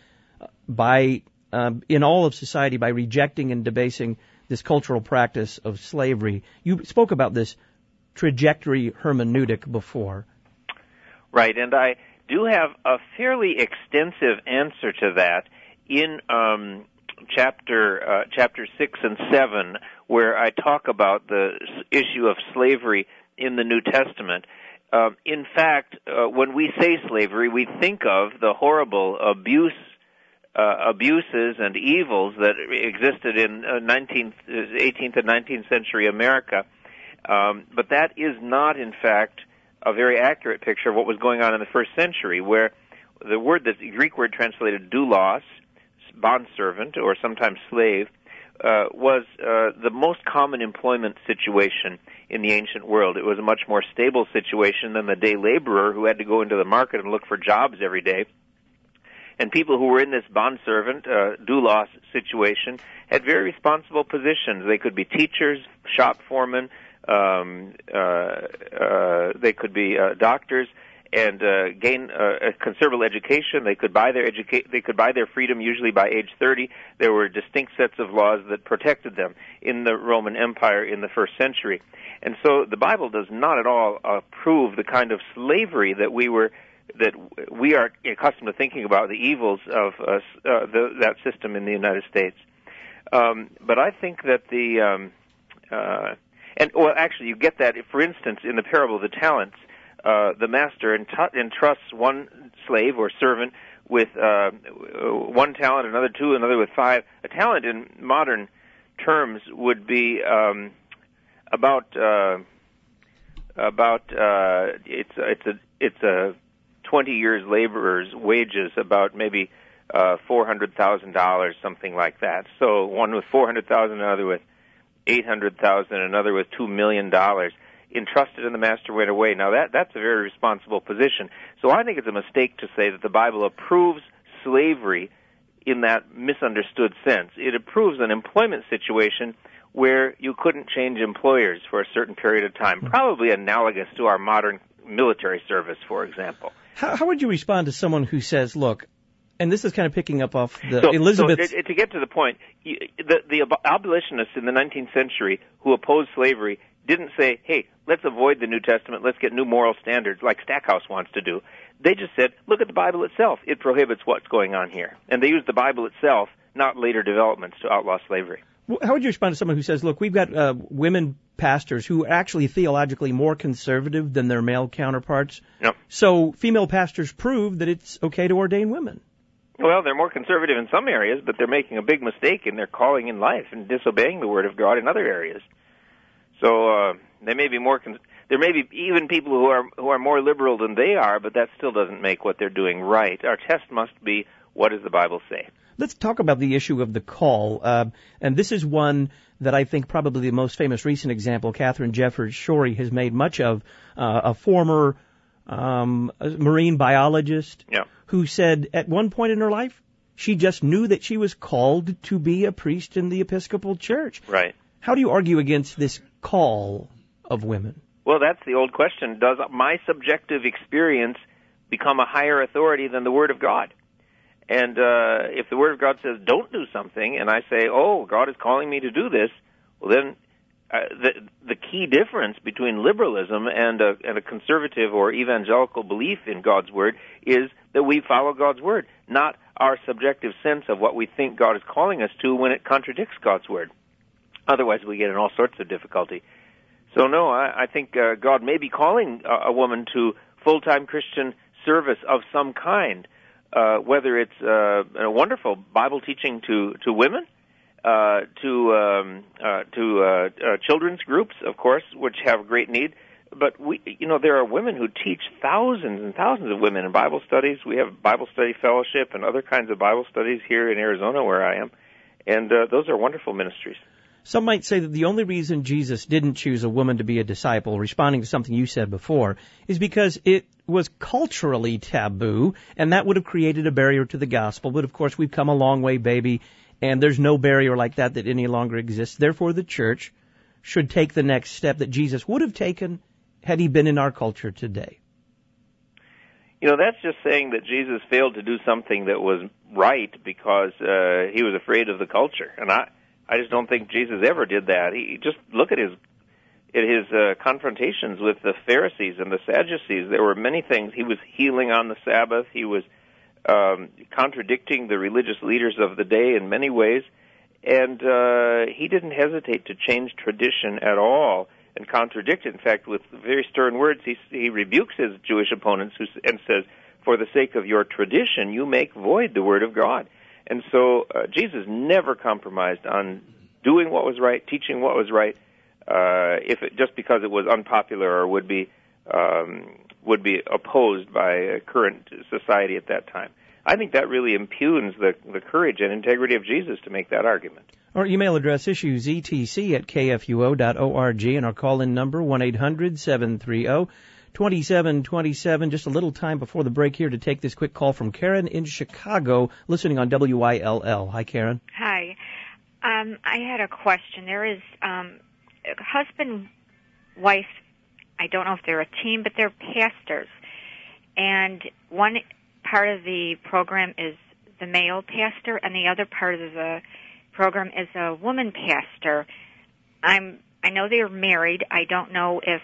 by Um, in all of society by rejecting and debasing this cultural practice of slavery. You spoke about this trajectory hermeneutic before. Right, and I do have a fairly extensive answer to that in um, chapter uh, chapter six and seven, where I talk about the issue of slavery in the New Testament. Uh, in fact, uh, when we say slavery, we think of the horrible abuse Uh, abuses and evils that existed in uh, nineteenth, eighteenth and nineteenth century America. Um, but that is not, in fact, a very accurate picture of what was going on in the first century, where the word, the Greek word translated doulos, bondservant, or sometimes slave, uh, was uh, the most common employment situation in the ancient world. It was a much more stable situation than the day laborer who had to go into the market and look for jobs every day. And people who were in this bondservant, uh, doulos situation had very responsible positions. They could be teachers, shop foremen, um, uh, uh, they could be uh, doctors, and uh, gain uh, a considerable education. They could buy their educa- They could buy their freedom usually by age thirty. There were distinct sets of laws that protected them in the Roman Empire in the first century. And so the Bible does not at all approve the kind of slavery that we were that we are accustomed to thinking about, the evils of uh, uh, the, that system in the United States. Um, but I think that the, um, uh, and well, actually, you get that, for instance, in the parable of the talents, uh, the master ent- entrusts one slave or servant with uh, one talent, another two, another with five. A talent in modern terms would be um, about uh, about uh, it's it's a it's a twenty years laborer's wages, about maybe uh, four hundred thousand dollars, something like that. So one with four hundred thousand dollars, another with eight hundred thousand dollars, another with two million dollars, entrusted and the master went away. Now that that's a very responsible position. So I think it's a mistake to say that the Bible approves slavery in that misunderstood sense. It approves an employment situation where you couldn't change employers for a certain period of time, probably analogous to our modern military service, for example. How, how would you respond to someone who says, look, and this is kind of picking up off the so, Elizabeth... So to get to the point, the, the abolitionists in the nineteenth century who opposed slavery didn't say, hey, let's avoid the New Testament, let's get new moral standards like Stackhouse wants to do. They just said, look at the Bible itself. It prohibits what's going on here. And they used the Bible itself, not later developments, to outlaw slavery. How would you respond to someone who says, look, we've got uh, women pastors who are actually theologically more conservative than their male counterparts? No. So female pastors prove that it's okay to ordain women. Well, they're more conservative in some areas, but they're making a big mistake in their calling in life and disobeying the Word of God in other areas. So uh, they may be more. Con- there may be even people who are who are more liberal than they are, but that still doesn't make what they're doing right. Our test must be, what does the Bible say? Let's talk about the issue of the call. Uh, and this is one that I think probably the most famous recent example, Catherine Jefferts Schori has made much of, uh, a former um, a marine biologist yeah. who said at one point in her life she just knew that she was called to be a priest in the Episcopal Church. Right. How do you argue against this call of women? Well, that's the old question. Does my subjective experience become a higher authority than the Word of God? And uh, if the Word of God says don't do something, and I say, oh, God is calling me to do this, well, then uh, the the key difference between liberalism and a, and a conservative or evangelical belief in God's Word is that we follow God's Word, not our subjective sense of what we think God is calling us to when it contradicts God's Word. Otherwise, we get in all sorts of difficulty. So no, I, I think uh, God may be calling a, a woman to full-time Christian service of some kind, uh, whether it's uh, a wonderful Bible teaching to, to women, uh, to um, uh, to uh, uh, children's groups, of course, which have great need. But we, you know, there are women who teach thousands and thousands of women in Bible studies. We have Bible study fellowship and other kinds of Bible studies here in Arizona, where I am, and uh, those are wonderful ministries. Some might say that the only reason Jesus didn't choose a woman to be a disciple, responding to something you said before, is because it was culturally taboo, and that would have created a barrier to the gospel. But, of course, we've come a long way, baby, and there's no barrier like that that any longer exists. Therefore, the church should take the next step that Jesus would have taken had he been in our culture today. You know, that's just saying that Jesus failed to do something that was right because uh, he was afraid of the culture. And I... I just don't think Jesus ever did that. He just look at his at his uh, confrontations with the Pharisees and the Sadducees. There were many things. He was healing on the Sabbath. He was um, contradicting the religious leaders of the day in many ways, and uh, he didn't hesitate to change tradition at all and contradict it. In fact, with very stern words, he he rebukes his Jewish opponents who, and says, "For the sake of your tradition, you make void the word of God." And so uh, Jesus never compromised on doing what was right, teaching what was right, uh, if it, just because it was unpopular or would be um, would be opposed by current society at that time. I think that really impugns the, the courage and integrity of Jesus to make that argument. Our email address, issues e t c at k f u o dot org, and our call-in number, one eight hundred seven three zero two seven two seven. Just a little time before the break here to take this quick call from Karen in Chicago, listening on W I L L. Hi, Karen. Hi. Um, I had a question. There is um, a husband, wife, I don't know if they're a team, but they're pastors. And one part of the program is the male pastor, and the other part of the program is a woman pastor. I'm, I know they're married. I don't know if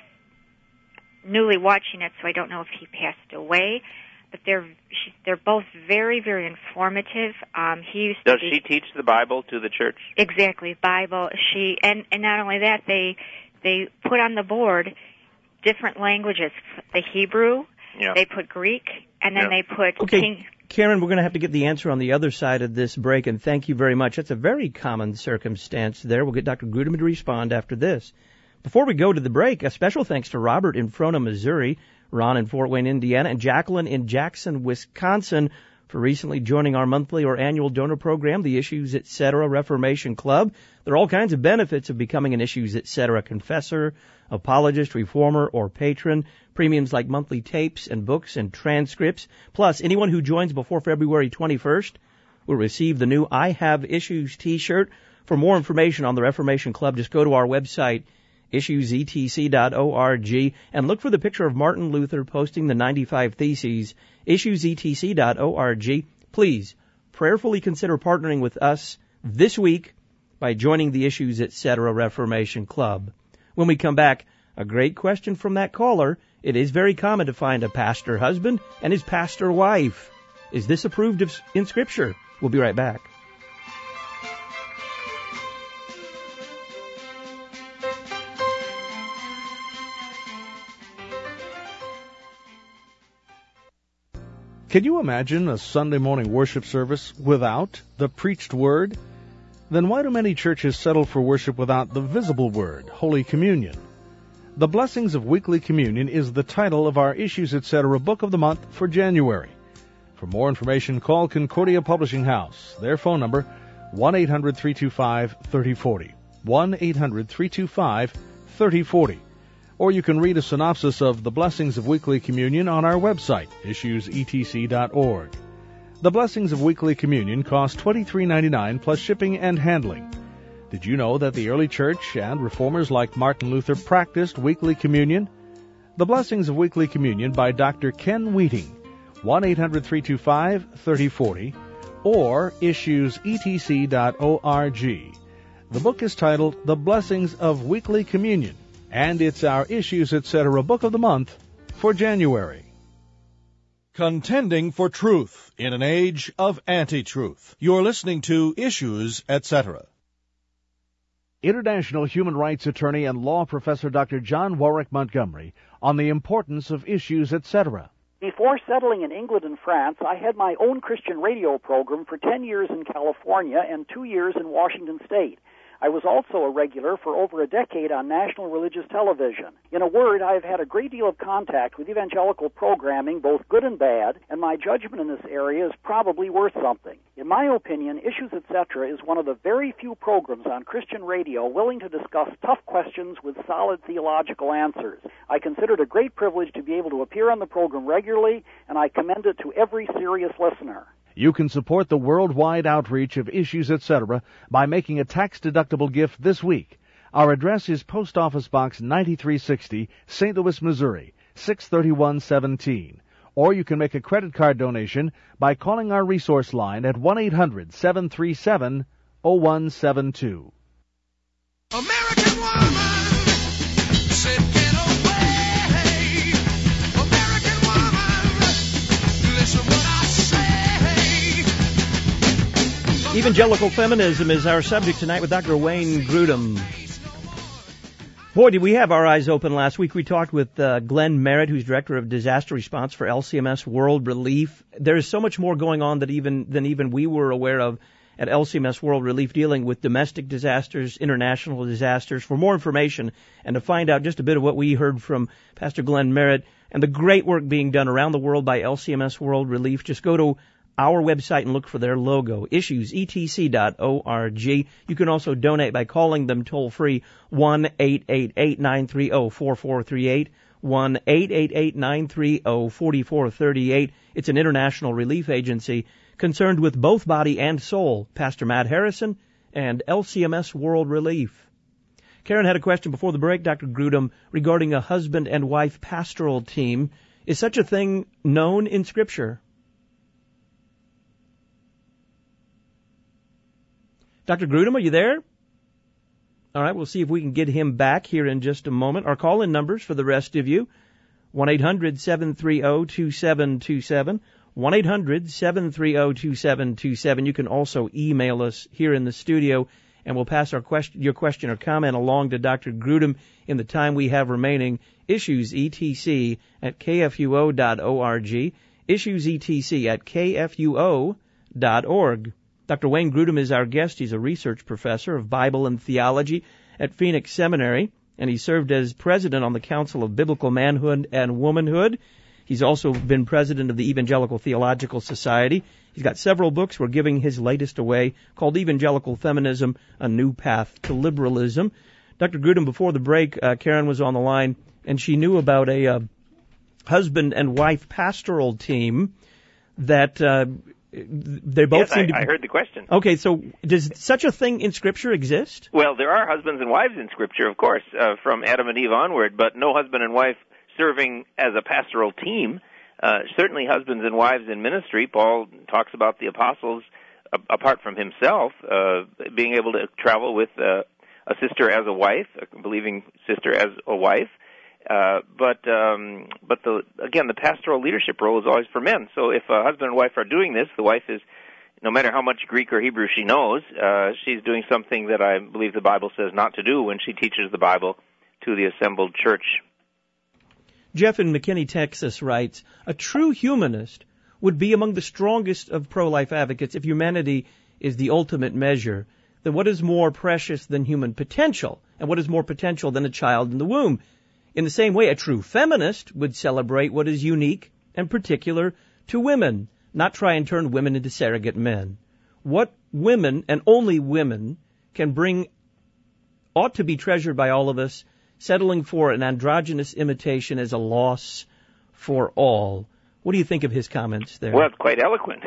newly watching it, so I don't know if he passed away, but they're she, they're both very, very informative. Um, he used Does to be, she teach the Bible to the church? Exactly, Bible. She and and not only that, they they put on the board different languages. The Hebrew, yeah. They put Greek, and then yeah. they put okay. King. Karen, we're going to have to get the answer on the other side of this break, and thank you very much. That's a very common circumstance there. We'll get Doctor Grudeman to respond after this. Before we go to the break, a special thanks to Robert in Frona, Missouri, Ron in Fort Wayne, Indiana, and Jacqueline in Jackson, Wisconsin, for recently joining our monthly or annual donor program, the Issues Etc. Reformation Club. There are all kinds of benefits of becoming an Issues Etc. confessor, apologist, reformer, or patron. Premiums like monthly tapes and books and transcripts. Plus, anyone who joins before February twenty-first will receive the new I Have Issues t-shirt. For more information on the Reformation Club, just go to our website, issues e t c dot org, and look for the picture of Martin Luther posting the ninety-five Theses, issues e t c dot org. Please prayerfully consider partnering with us this week by joining the Issues Etc. Reformation Club. When we come back, a great question from that caller. It is very common to find a pastor husband and his pastor wife. Is this approved of, in Scripture? We'll be right back. Can you imagine a Sunday morning worship service without the preached word? Then why do many churches settle for worship without the visible word, Holy Communion? The Blessings of Weekly Communion is the title of our Issues Etc. Book of the Month for January. For more information, call Concordia Publishing House. Their phone number, one eight hundred three two five three oh four oh, one eight hundred three two five three oh four oh. Or you can read a synopsis of the Blessings of Weekly Communion on our website, issues e t c dot org. The Blessings of Weekly Communion cost twenty-three ninety-nine plus shipping and handling. Did you know that the early church and reformers like Martin Luther practiced weekly communion? The Blessings of Weekly Communion by Doctor Ken Wheating, one eight hundred three two five three oh four oh, or issues e t c dot org. The book is titled The Blessings of Weekly Communion, and it's our Issues Etc. Book of the Month for January. Contending for truth in an age of anti-truth. You're listening to Issues Etc. international human rights attorney and law professor Doctor John Warwick Montgomery on the importance of issues, et cetera. Before settling in England and France, I had my own Christian radio program for ten years in California and two years in Washington State. I was also a regular for over a decade on national religious television. In a word, I have had a great deal of contact with evangelical programming, both good and bad, and my judgment in this area is probably worth something. In my opinion, Issues, et cetera is one of the very few programs on Christian radio willing to discuss tough questions with solid theological answers. I consider it a great privilege to be able to appear on the program regularly, and I commend it to every serious listener. You can support the worldwide outreach of Issues, et cetera by making a tax-deductible gift this week. Our address is Post Office Box ninety-three sixty, Saint Louis, Missouri, six thirty-one seventeen. Or you can make a credit card donation by calling our resource line at one eight hundred seven three seven oh one seven two. American woman said get away. American woman, listen what I say. Evangelical feminism is our subject tonight with Doctor Wayne Grudem. Boy, did we have our eyes open last week. We talked with uh, Glenn Merritt, who's Director of Disaster Response for L C M S World Relief. There is so much more going on that even than even we were aware of at L C M S World Relief, dealing with domestic disasters, international disasters. For more information and to find out just a bit of what we heard from Pastor Glenn Merritt and the great work being done around the world by L C M S World Relief, just go to our website and look for their logo, issues e t c dot org. You can also donate by calling them toll-free, one eight eight eight nine three zero four four three eight, one eight eight eight nine three zero four four three eight. It's an international relief agency concerned with both body and soul, Pastor Matt Harrison and L C M S World Relief. Karen had a question before the break, Doctor Grudem, regarding a husband and wife pastoral team. Is such a thing known in Scripture? Doctor Grudem, are you there? All right, we'll see if we can get him back here in just a moment. Our call-in numbers for the rest of you, one eight hundred seven three zero two seven two seven, one eight hundred seven three zero two seven two seven. You can also email us here in the studio, and we'll pass our question, your question or comment along to Doctor Grudem in the time we have remaining. Issues E T C at k f u o dot org, Issues E T C at k f u o dot org. Doctor Wayne Grudem is our guest. He's a research professor of Bible and theology at Phoenix Seminary, and he served as president on the Council of Biblical Manhood and Womanhood. He's also been president of the Evangelical Theological Society. He's got several books. We're giving his latest away, called Evangelical Feminism, A New Path to Liberalism. Doctor Grudem, before the break, uh, Karen was on the line, and she knew about a uh, husband and wife pastoral team that... Uh, They both yes, seem I, to be... I heard the question. Okay, so does such a thing in Scripture exist? Well, there are husbands and wives in Scripture, of course, uh, from Adam and Eve onward, but no husband and wife serving as a pastoral team. Uh, certainly husbands and wives in ministry. Paul talks about the apostles, uh, apart from himself, uh, being able to travel with uh, a sister as a wife, a believing sister as a wife. Uh, but um, but the again, the pastoral leadership role is always for men. So if a husband and wife are doing this, the wife is, no matter how much Greek or Hebrew she knows, uh, she's doing something that I believe the Bible says not to do when she teaches the Bible to the assembled church. Jeff in McKinney, Texas writes, a true humanist would be among the strongest of pro-life advocates if humanity is the ultimate measure. Then what is more precious than human potential? And what is more potential than a child in the womb? In the same way, a true feminist would celebrate what is unique and particular to women, not try and turn women into surrogate men. What women, and only women, can bring ought to be treasured by all of us. Settling for an androgynous imitation is a loss for all. What do you think of his comments there? Well, it's quite eloquent.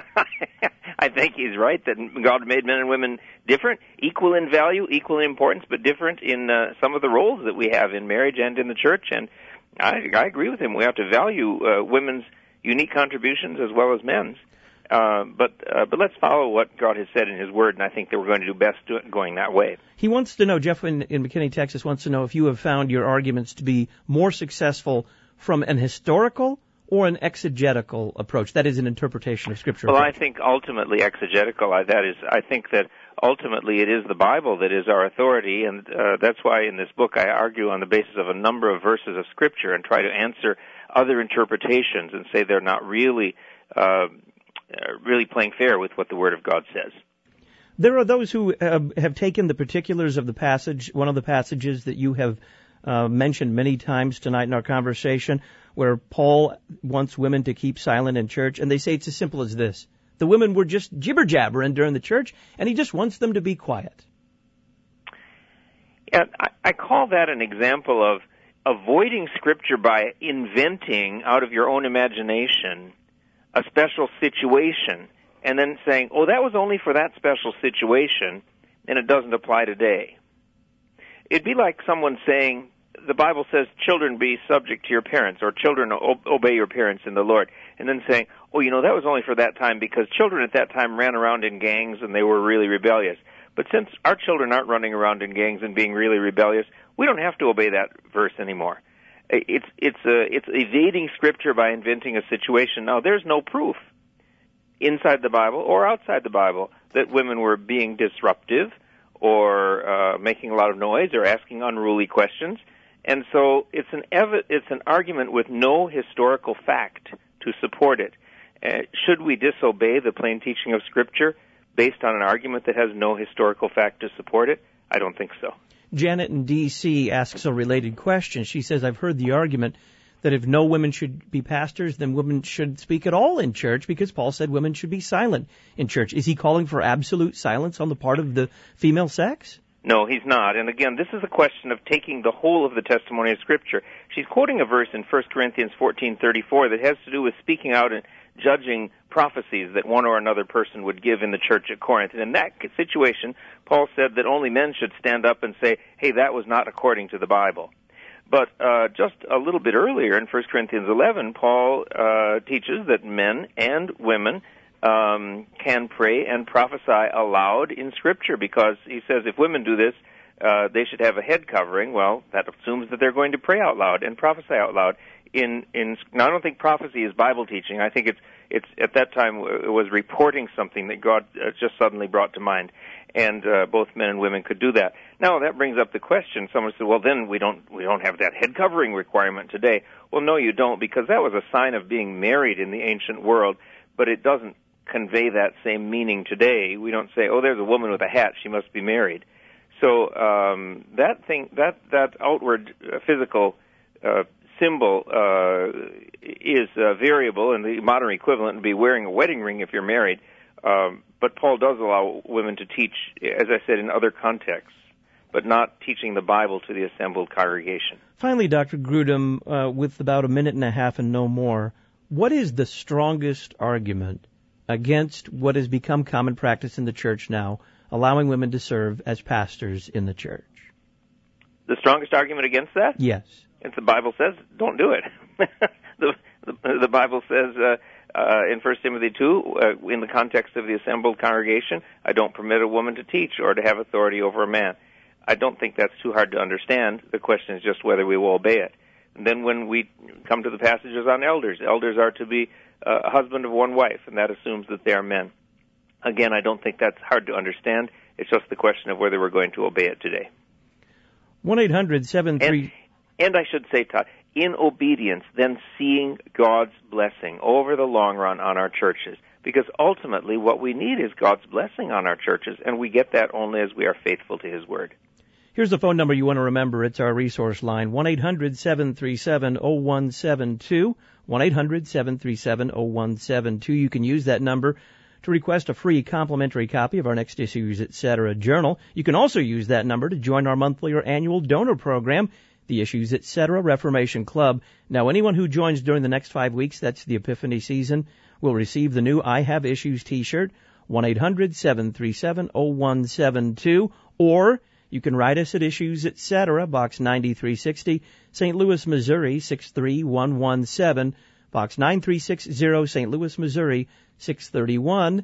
I think he's right that God made men and women different, equal in value, equal in importance, but different in uh, some of the roles that we have in marriage and in the church. And I, I agree with him. We have to value uh, women's unique contributions as well as men's. Uh, but uh, but let's follow what God has said in His Word, and I think that we're going to do best do it going that way. He wants to know, Jeff in, in McKinney, Texas, wants to know if you have found your arguments to be more successful from an historical or an exegetical approach? That is an interpretation of Scripture. Well, approach. I think ultimately exegetical. I, that is, I think that ultimately it is the Bible that is our authority, and uh, that's why in this book I argue on the basis of a number of verses of Scripture and try to answer other interpretations and say they're not really, uh, really playing fair with what the Word of God says. There are those who uh, have taken the particulars of the passage, one of the passages that you have uh, mentioned many times tonight in our conversation, where Paul wants women to keep silent in church, and they say it's as simple as this. The women were just jibber-jabbering during the church, and he just wants them to be quiet. Yeah, I, I call that an example of avoiding Scripture by inventing out of your own imagination a special situation and then saying, oh, that was only for that special situation, and it doesn't apply today. It'd be like someone saying, the Bible says, children be subject to your parents, or children o- obey your parents in the Lord, and then saying, oh, you know, that was only for that time because children at that time ran around in gangs and they were really rebellious. But since our children aren't running around in gangs and being really rebellious, we don't have to obey that verse anymore. It's it's uh, it's evading Scripture by inventing a situation. Now, there's no proof inside the Bible or outside the Bible that women were being disruptive or uh, making a lot of noise or asking unruly questions. And so it's an ev- it's an argument with no historical fact to support it. Uh, should we disobey the plain teaching of Scripture based on an argument that has no historical fact to support it? I don't think so. Janet in D C asks a related question. She says, I've heard the argument that if no women should be pastors, then women should speak at all in church because Paul said women should be silent in church. Is he calling for absolute silence on the part of the female sex? No, he's not. And again, this is a question of taking the whole of the testimony of Scripture. She's quoting a verse in First Corinthians fourteen thirty-four that has to do with speaking out and judging prophecies that one or another person would give in the church at Corinth. And in that situation, Paul said that only men should stand up and say, hey, that was not according to the Bible. But uh, just a little bit earlier in First Corinthians eleven, Paul uh, teaches that men and women um, can pray and prophesy aloud in Scripture, because he says if women do this, uh, they should have a head covering. Well, that assumes that they're going to pray out loud and prophesy out loud. In in now, I don't think prophecy is Bible teaching. I think it's it's at that time it was reporting something that God uh, just suddenly brought to mind, and uh, both men and women could do that. Now that brings up the question. Someone said, "Well, then we don't we don't have that head covering requirement today." Well, no, you don't, because that was a sign of being married in the ancient world, but it doesn't convey that same meaning today. We don't say, "Oh, there's a woman with a hat; she must be married." So um, that thing, that that outward uh, physical uh, symbol uh, is uh, variable, and the modern equivalent would be wearing a wedding ring if you're married. Um, but Paul does allow women to teach, as I said, in other contexts, but not teaching the Bible to the assembled congregation. Finally, Doctor Grudem, uh, with about a minute and a half and no more, what is the strongest argument against what has become common practice in the church now, allowing women to serve as pastors in the church? The strongest argument against that? Yes. If the Bible says, don't do it. the, the, the Bible says uh, uh, in First Timothy two, uh, in the context of the assembled congregation, I don't permit a woman to teach or to have authority over a man. I don't think that's too hard to understand. The question is just whether we will obey it. And then when we come to the passages on elders, elders are to be uh, a husband of one wife, and that assumes that they are men. Again, I don't think that's hard to understand. It's just the question of whether we're going to obey it today. one eight hundred seven three And, and I should say, Todd, in obedience, then seeing God's blessing over the long run on our churches. Because ultimately what we need is God's blessing on our churches, and we get that only as we are faithful to His Word. Here's the phone number you want to remember. It's our resource line, one eight hundred seven three seven zero one seven two, one eight hundred seven three seven zero one seven two. You can use that number to request a free complimentary copy of our Next Issues, et cetera journal. You can also use that number to join our monthly or annual donor program, the Issues, et cetera Reformation Club. Now, anyone who joins during the next five weeks, that's the Epiphany season, will receive the new I Have Issues t-shirt, one eight hundred seven three seven zero one seven two, or you can write us at Issues, et cetera, Box ninety-three sixty, Saint Louis, Missouri, six three one one seven, Box nine three six zero, Saint Louis, Missouri, six three one one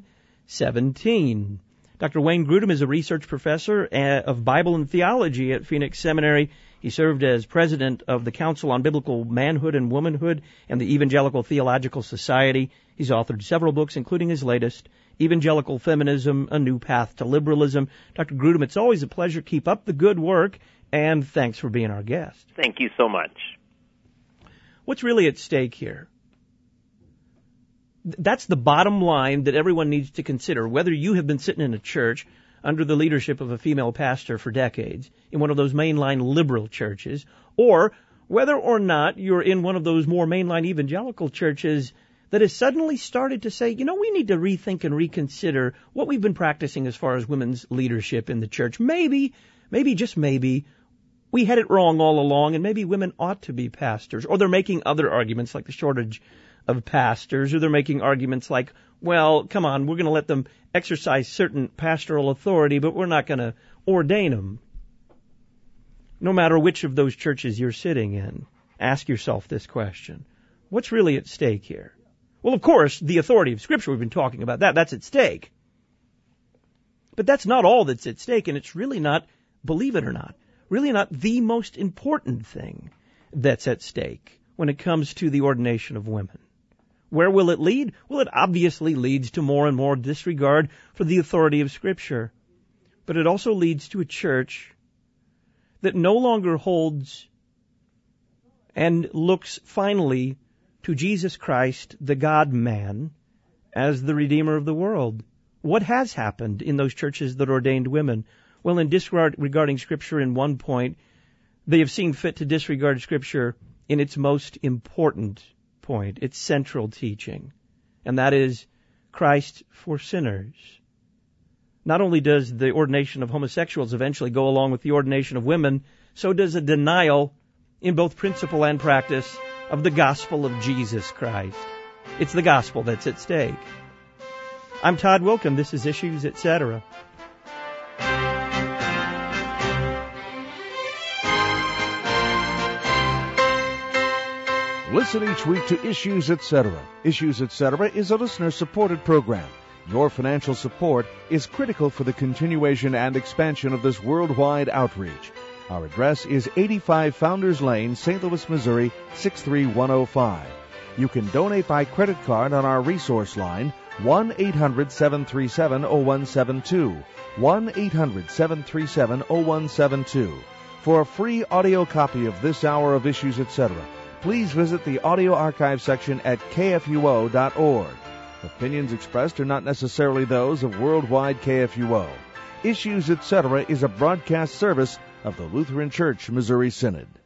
seven. Doctor Wayne Grudem is a research professor of Bible and theology at Phoenix Seminary. He served as president of the Council on Biblical Manhood and Womanhood and the Evangelical Theological Society. He's authored several books, including his latest, Evangelical Feminism, A New Path to Liberalism. Doctor Grudem, it's always a pleasure. Keep up the good work, and thanks for being our guest. Thank you so much. What's really at stake here? That's the bottom line that everyone needs to consider. Whether you have been sitting in a church under the leadership of a female pastor for decades, in one of those mainline liberal churches, or whether or not you're in one of those more mainline evangelical churches that has suddenly started to say, you know, we need to rethink and reconsider what we've been practicing as far as women's leadership in the church. Maybe, maybe, just maybe, we had it wrong all along, and maybe women ought to be pastors. Or they're making other arguments like the shortage of pastors, or they're making arguments like, well, come on, we're going to let them exercise certain pastoral authority, but we're not going to ordain them. No matter which of those churches you're sitting in, ask yourself this question. What's really at stake here? Well, of course, the authority of Scripture, we've been talking about that, that's at stake. But that's not all that's at stake, and it's really not, believe it or not, really not the most important thing that's at stake when it comes to the ordination of women. Where will it lead? Well, it obviously leads to more and more disregard for the authority of Scripture. But it also leads to a church that no longer holds and looks finally to Jesus Christ, the God-man, as the Redeemer of the world. What has happened in those churches that ordained women? Well, in disregarding Scripture in one point, they have seen fit to disregard Scripture in its most important point, its central teaching, and that is Christ for sinners. Not only does the ordination of homosexuals eventually go along with the ordination of women, so does a denial in both principle and practice of the gospel of Jesus Christ. It's the gospel that's at stake. I'm Todd Wilken. This is Issues, et cetera. Listen each week to Issues, et cetera. Issues, et cetera is a listener-supported program. Your financial support is critical for the continuation and expansion of this worldwide outreach. Our address is eighty-five Founders Lane, Saint Louis, Missouri, six three one oh five. You can donate by credit card on our resource line, one eight hundred seven three seven oh one seven two, one eight hundred seven three seven oh one seven two. For a free audio copy of this hour of Issues, et cetera, please visit the audio archive section at k f u o dot org. Opinions expressed are not necessarily those of Worldwide K F U O. Issues, et cetera is a broadcast service of the Lutheran Church Missouri Synod.